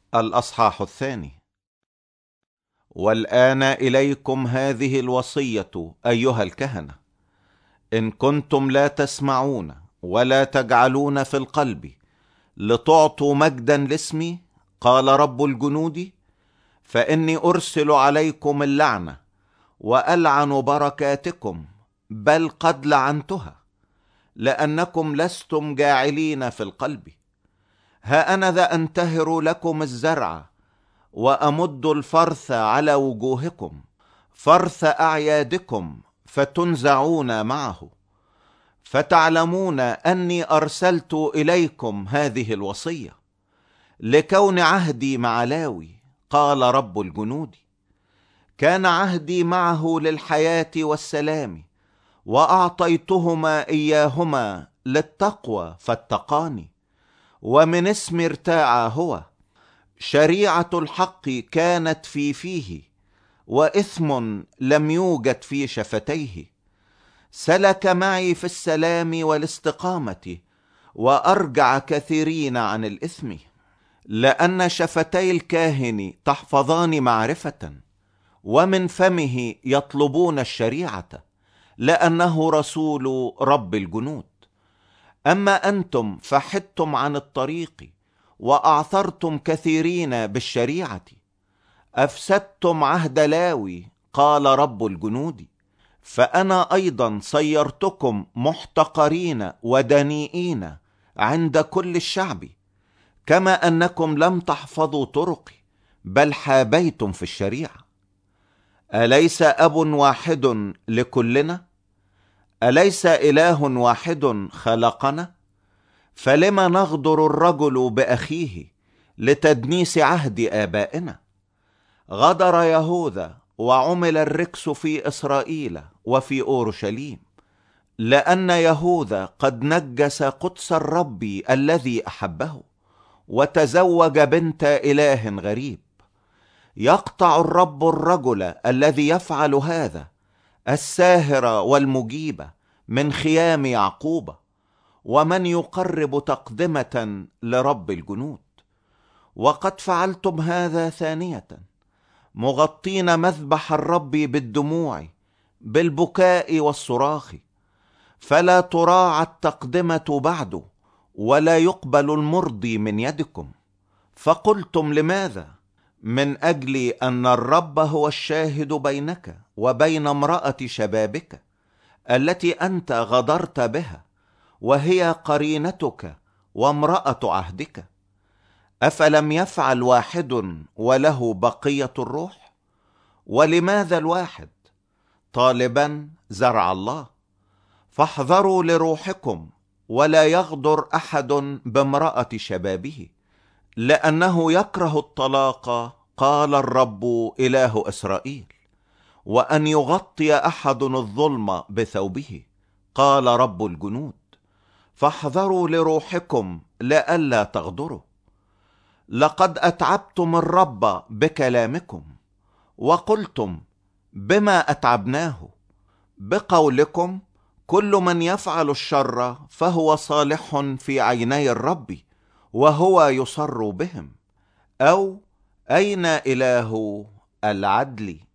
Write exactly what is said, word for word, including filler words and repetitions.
الأصحاح الثاني. والآن إليكم هذه الوصية أيها الكهنة: إن كنتم لا تسمعون ولا تجعلون في القلب لتعطوا مجدا لاسمي، قال رب الجنود، فإني أرسل عليكم اللعنة وألعن بركاتكم، بل قد لعنتها، لأنكم لستم جاعلين في القلب. ها أنا ذا أنتهر لكم الزرع وأمد الفرث على وجوهكم، فرث أعيادكم، فتنزعون معه، فتعلمون أني أرسلت إليكم هذه الوصية لكون عهدي مع لاوي، قال رب الجنود. كان عهدي معه للحياة والسلام، وأعطيتهما إياهما للتقوى فاتقاني، ومن اسم ارتاع هو. شريعة الحق كانت في فيه، وإثم لم يوجد في شفتيه. سلك معي في السلام والاستقامة، وأرجع كثيرين عن الإثم. لأن شفتي الكاهن تحفظان معرفة، ومن فمه يطلبون الشريعة، لأنه رسول رب الجنود. أما أنتم فحدتم عن الطريق، وأعثرتم كثيرين بالشريعة، أفسدتم عهد لاوي، قال رب الجنود. فأنا أيضا صيرتكم محتقرين ودنيئين عند كل الشعب، كما أنكم لم تحفظوا طرقي، بل حابيتم في الشريعة. أليس أب واحد لكلنا؟ أليس إله واحد خلقنا؟ فلما نغدر الرجل بأخيه لتدنيس عهد آبائنا؟ غدر يهوذا وعمل الركس في إسرائيل وفي أورشليم، لأن يهوذا قد نجس قدس الرب الذي أحبه، وتزوج بنت إله غريب. يقطع الرب الرجل الذي يفعل هذا، الساهر والمجيب، من خيام يعقوب، ومن يقرب تقدمة لرب الجنود. وقد فعلتم هذا ثانية، مغطين مذبح الرب بالدموع، بالبكاء والصراخ. فلا تراعى التقدمة بعد، ولا يقبل المرضي من يدكم. فقلتم: لماذا؟ من أجل أن الرب هو الشاهد بينك وبين امرأة شبابك التي أنت غدرت بها، وهي قرينتك وامرأة عهدك. أفلم يفعل واحد وله بقية الروح؟ ولماذا الواحد طالبا زرع الله؟ فاحذروا لروحكم، ولا يغدر أحد بامرأة شبابه، لأنه يكره الطلاق، قال الرب إله إسرائيل، وأن يغطي أحد الظلم بثوبه، قال رب الجنود. فاحذروا لروحكم لئلا تغدروا. لقد أتعبتم الرب بكلامكم، وقلتم: بما أتعبناه؟ بقولكم: كل من يفعل الشر فهو صالح في عيني الرب، وهو يصر بهم. أو أين إله العدل؟